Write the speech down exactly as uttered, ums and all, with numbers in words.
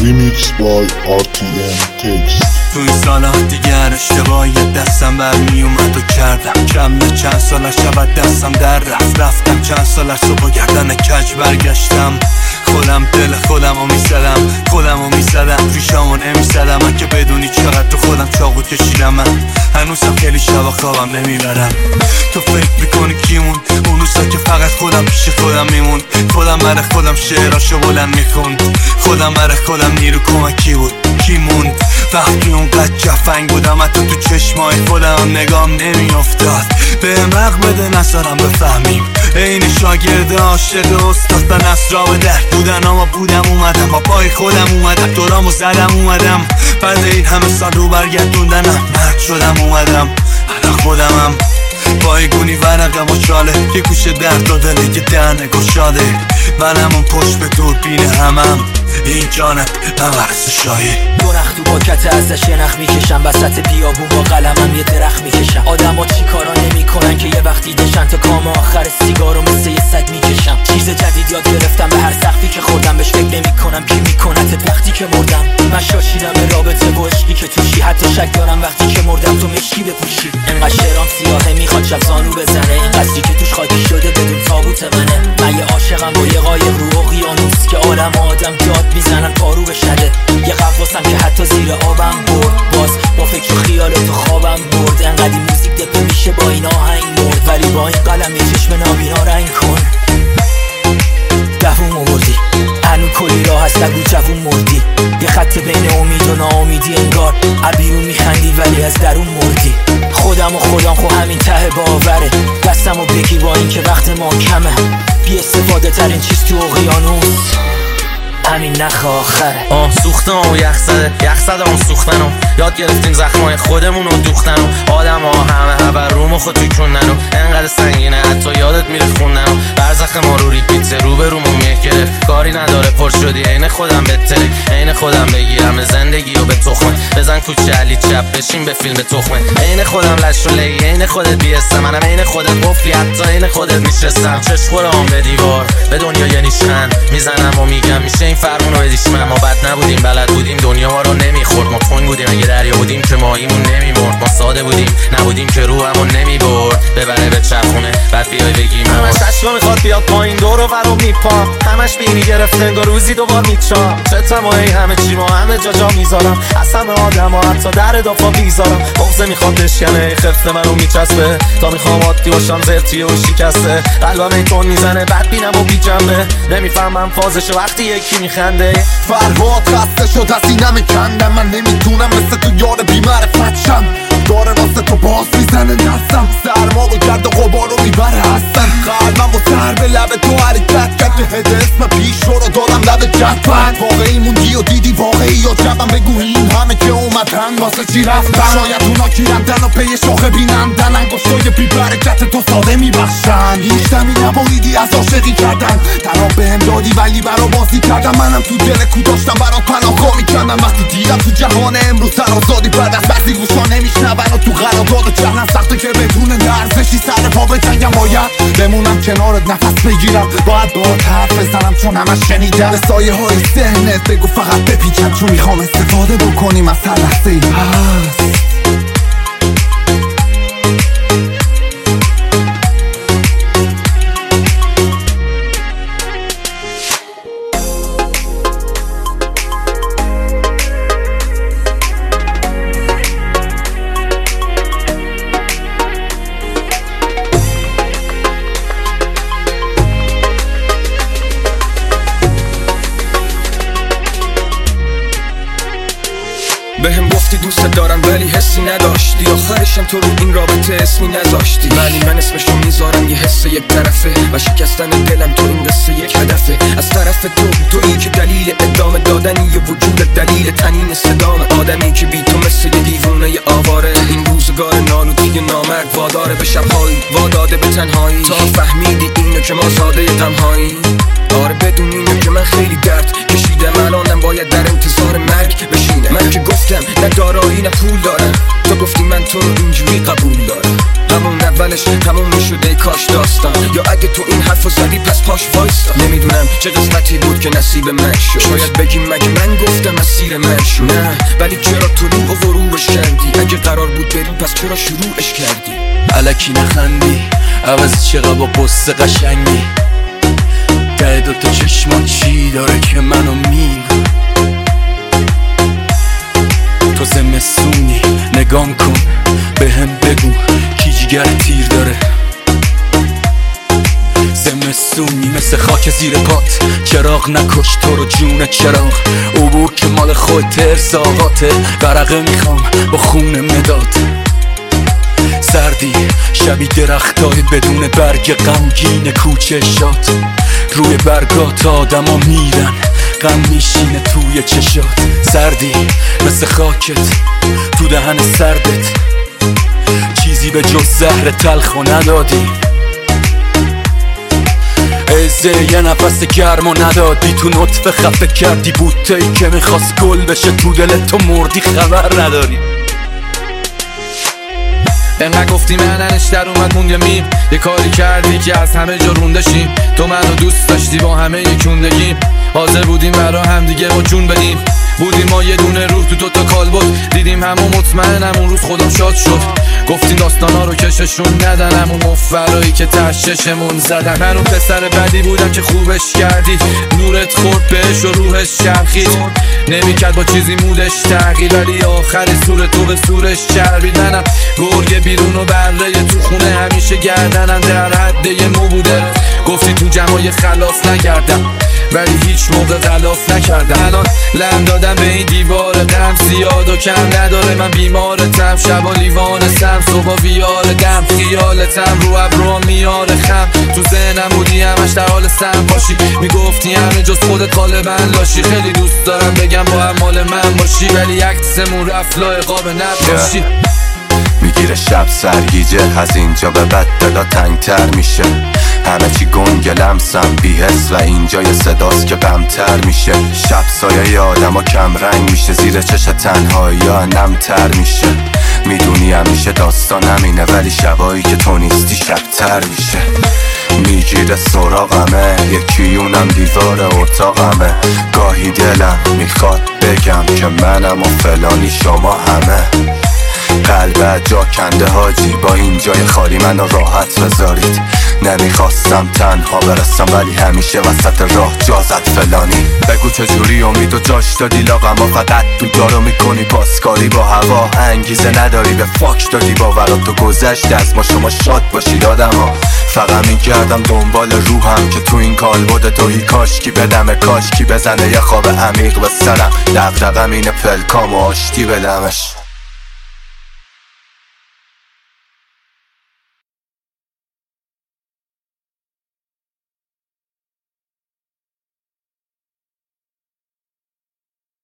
Remix by آر تی ام Takes. تو این سالها دیگر اشتباهی دستم برمی اومد و کردم کم نه چند سال شبت دستم در رفت رفتم چند سال صبح گردن کج برگشتم خودم دل خودم رو میزدم خودم رو میزدم ریشامو نمیزدم من که بدونی چقدر تو خودم چاقو کشیدم من هنوزم خیلی شبا خوابم نمیبرم تو فکر میکنی کیمون اون روزا که فقط خودم پیش خودم میمون خودم برای خودم شعراشو بلند میخوند خودم برای خودم نیرو کمکی بود کی موند وقتی اونقدر جفنگ بودم حتی تو چشمای خودم نگام نمیافتاد بهم حق بده نذارم بفهمیم این شاگرد عاشق استاد و نصرا به در بودن اما بودم اومدم با پای خودم اومدم دورامو زدم اومدم بعد این همه سال رو برگردوندنم مرد شدم اومدم الان خودمم بایگونی ورقم و چاله یه گوشه درد و دله یه دهنه گشاده منمون پشت به دوربین همم این جانب نمرس شایی درخت تو پاکت ازش یه نخ میکشم وسط بیابون با قلمم یه درخت میکشم آدم ها چی کارا نمی کنن که یه وقتی دشن تا کام آخر سیگارو مثل یه سگ میکشم چیز جدید یاد گرفتم به هر سختی که خوردم بهش فکر نمی کنم کی میکنتت وقتی که مردم من شاشیدم به رابطه و عشقی که توشی حتی شک دارم وقتی که مردم تو مشکی بپوشی انقدر شعرام سیاهه میخواد شب زانو بزنه این قصدی که توش خاکی شده بدون تابوت منه من یه عاشقم با یه قایق رو اقیانوس که عالم آدم داد میزنن پارو بشده یه قفاسم که حتی زیر آبم برد باز با فکر و خیال تو خوابم برد انقدی موزیک دپه میشه با این آهنگ مرد ولی با این قلم یه چشم نابینا رنگ کن دووم آوردی هنو کلی راه هست نگو جوون مردی یه خط بین امید و ناامیدی انگار عبیرون میخندی ولی از درون مردی خودم و خودم خو همین ته باوره دستم و بگیر با این که وقت ما کمه بی استفاده ترین چیز تو اقیانوس همین نخ آخره آه سوختم و یخ زده یخ زده اون سوختنم یاد گرفتیم زخمای خودمون رو دوختنم آدم ها همه هبر روم خود توی کننم انقدر سنگینه حتی یادت میره خوندنم برزخ ما رو رید بیته رو به رومو میه گرفت کاری نداره پر شدی عین خودم بهتره عین خودم بگیرم به زندگی و به تخمه بزن کوچه علی چپ بشین به فیلم تخمه عین خودم لش و لی عین خودت بیستم منم عین خودت قفلی حتی عین خودت میشستم چش خورم به دیوار به دنیا یه نیشن میزنم و میگم میشه این فرمونو بدیش من ما بد نبودیم بلد بودیم دنیا ما رو نمیخورد ما تنگ بودیم اگه دریا بودیم که ماهیمون نمیمرد ما ساده بودیم نبودیم که روحمون نمیبرد ببره به چرخونه بعد بیای بگیم همش عشقا میخواد بیاد پایین دور و برو میپام همش بینی گرفته انگار روزی دوبار میچام چتم و ای همه چی ما همه جا جا میذارم از همه آدم ها حتی در دافا بیزارم بغضه میخواد بشکنه خفته منو میچسبه تا میخوام عادی باشم زرتیه و شکسته قلبم ای تون میزنه بعد بینم و بی جنبه نمیفهمم فازشو وقتی یکی میخنده فرهاد خسته شد از اینم کندم من نمیتونم مثل تو یار بی‌معرفت شم داره واسه تو باز میزنه نستم سرما و گرد و غبار رو میبره هستم قلبم و سر به لب تو حرکت کرد به هد اسم پیش رو دادم لب جدفت واقعی موندی و دیدی واقعی یا جبم بگو این همه که اومدن واسه چی رفتن شاید اونا کی رفتن و پی شاخه بینندن انگشتای بی برکت تو ساده میبخشن هیچ دمی نبایدی از عاشقی کردن تنها بهم دادی ولی برا بازی کردم منم تو دل کو داشتم برات پناهگاه میکردم وقتی دیدم تو جهان امروز سر آزادی بعد از بعضی گوشا نمیشنون و تو قرارداد و چرنم سخته که بدون درزشی سر پا بجنگم باید بمونم کنارت نفس بگیرم باید باهات حرف بزنم چون همش شنیدم به سایه های ذهنت بگو فقط بپیچم چون میخوام استفاده بکنیم از هر لحظه ای هست بهم گفتی دوست دارم ولی حسی نداشتی آخرشم تو رو این رابطه اسمی نذاشتی ولی من اسمشو میذارم یه حس یک طرفه و شکستن دلم تو این قصه یک هدفه از طرف تو تویی که دلیل ادامه دادنی یه وجود دلیل تنین صدام آدمی که بی تو مثل یه دیوونه ی آواره این روزگار نالودی نامرد واداره به شبهایی واداده به تنهایی تا فهمیدی اینو که ما ساده تنهایی آره بدون اینو که من خیلی درد کشیدم الانم باید در انتظار مرگ بشینم من که گفتم نه دارایی نه پول دارم تو گفتی من تو رو اینجوری قبول دارم همون اول گفتنش تموم میشد ای کاش داستان. یا اگه تو این حرفو زدی پس پاش وایستا. نمیدونم چه قسمتی بود که نصیب من شد. شاید بگیم مگه من گفتم مسیر من شد. نه ولی چرا طلوع و غروبش کردی؟ اگه قرار بود بری پس چرا شروعش کردی؟ الکی نخندی عوض چقدر با قصه قشنگی. ته دوتا چشمان چی داره که منو میگه؟ تو زمستونی نگام کن به هم بگو کی جگر تیر داره. زمستونی مثل خاک زیر پات، چراغ نکش تو رو جون چراغ. عبور که مال خود ترس آقاته، ورقه میخوام با خون مداد. سردی شبی درختای بدون برگ غمگین کوچه شاد. روی برگات آدم ها میرن غم میشینه توی چشات. سردی مثل خاکت تو دهن سردت، چیزی به جز زهر تلخو ندادی. ازه یه نفس گرم و ندادی، تو نطفه خفه کردی بوته‌ای که میخواست گل بشه تو دلت، تو مردی خبر نداری. انقدر گفتی مننش در اومد مونگه میم. یه کاری کردی که از همه جا رونده شیم. تو منو دوست داشتی با همه یکوندگیم، حاضر بودیم برا هم دیگه با جون بدیم. بودیم ما یه دونه روح تو دوتا کالبد، دیدیم همون مطمئنم اون روز خودم شاد شد. گفتیم داستانا رو کششون ندن، همون مفرایی که تششمون زدن. من اون پسر بدی بودم که خوبش کردی، نورت خورد بهش و روحش چرخید. نمیکرد با چیزی مودش تغییر، ولی آخری سور تو به سورش چربید. منم گرگ بیرون و بره تو خونه، همیشه گردنم در حد یه مو بوده. گفتی تو جمعای خلاف نگردم، ولی هیچ موقع غلاف نکردم. الان لم دادم به این دیوار غم، زیاد و کم نداره من بیمارتم. شبا لیوانستم صبح ویار دم، خیالتم رو ابروها میاره خم. تو ذهنم بودی همش در حال سم باشی، میگفتی همه جز خودت غالبا لاشی. خیلی دوست دارم بگم با هم مال من باشی، ولی عکسمون رفت لای قاب نباشی. میگیره شب سرگیجه، از اینجا به بعد دلا تنگتر میشه. همه چی گنگ لمسم بی حس و اینجا یه صداست که غمتر میشه. شب سایه آدم ها کم رنگ میشه، زیر چش تنهایی ها نمتر میشه. میدونی همیشه داستان همینه، ولی شبایی که تو نیستی شبتر میشه. میگیره سراغمه یکی اونم دیوار اتاقمه. گاهی دلم میخواد بگم که منم و فلانی شما همه. قلب جا کنده حاجی، با این جای خالی منو راحت بذارید. نمیخواستم تنها برسم، ولی همیشه وسط راه جا زد فلانی. بگو چجوری امید و جاش دادی لاغم، فقط تو دارو میکنی پاسکاری با هوا. انگیزه نداری به فاک دادی باورات تو گذشت از ما، شما شاد باشید آدم ها. فقط میگردم دنبال روحم که تو این کالبد توهی کاشکی بدم، کاشکی بزنه یه خواب عمیق به سرم. دقدقم اینه پلکام و آشتی بدمش.